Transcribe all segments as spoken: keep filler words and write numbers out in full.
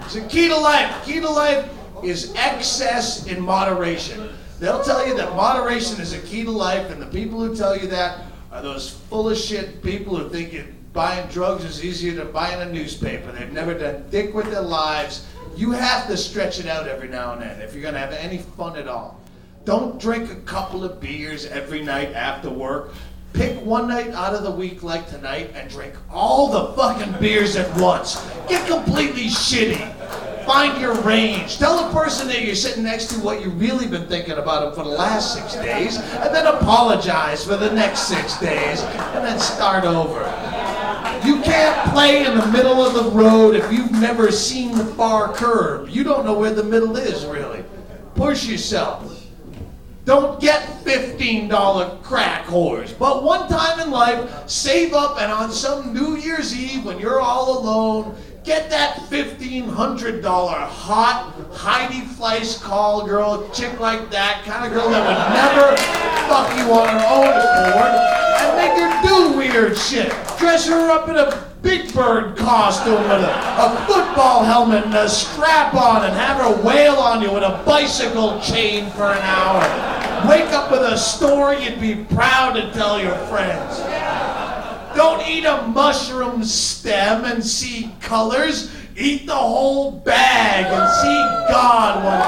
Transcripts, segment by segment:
It's a key to life. Key to life is excess in moderation. They'll tell you that moderation is a key to life, and the people who tell you that are those full of shit people who think it, buying drugs is easier than buying a newspaper. They've never done dick with their lives. You have to stretch it out every now and then if you're going to have any fun at all. Don't drink a couple of beers every night after work. Pick one night out of the week like tonight and drink all the fucking beers at once. Get completely shitty. Find your range. Tell the person that you're sitting next to what you've really been thinking about them for the last six days, and then apologize for the next six days, and then start over. You can't play in the middle of the road if you've never seen the far curve. You don't know where the middle is, really. Push yourself. Don't get fifteen dollar crack whores. But one time in life, save up, and on some New Year's Eve when you're all alone, get that fifteen hundred dollar hot Heidi Fleiss call girl, chick like that, kind of girl that would never fuck you on her own accord, and make her do weird shit. Dress her up in a Big Bird costume with a, a football helmet and a strap on, and have her wail on you with a bicycle chain for an hour. Wake up with a story you'd be proud to tell your friends. Don't eat a mushroom stem and see colors. Eat the whole bag and see God one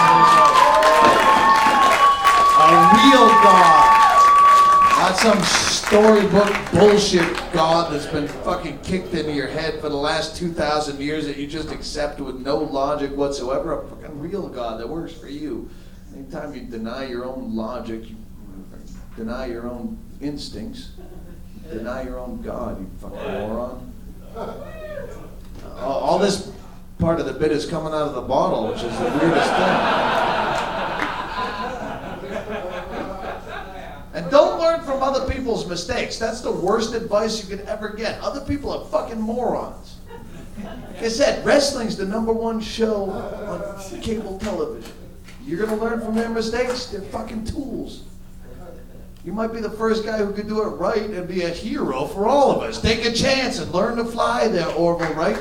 time. A real God. Not some storybook bullshit God that's been fucking kicked into your head for the last two thousand years that you just accept with no logic whatsoever. A fucking real God that works for you. Anytime you deny your own logic, you deny your own instincts, deny your own God, you fucking moron. All, all this part of the bit is coming out of the bottle, which is the weirdest thing. And don't learn from other people's mistakes. That's the worst advice you could ever get. Other people are fucking morons. Like I said, wrestling's the number one show on cable television. You're gonna learn from their mistakes. They're fucking tools. You might be the first guy who could do it right and be a hero for all of us. Take a chance and learn to fly there, Orville Wright.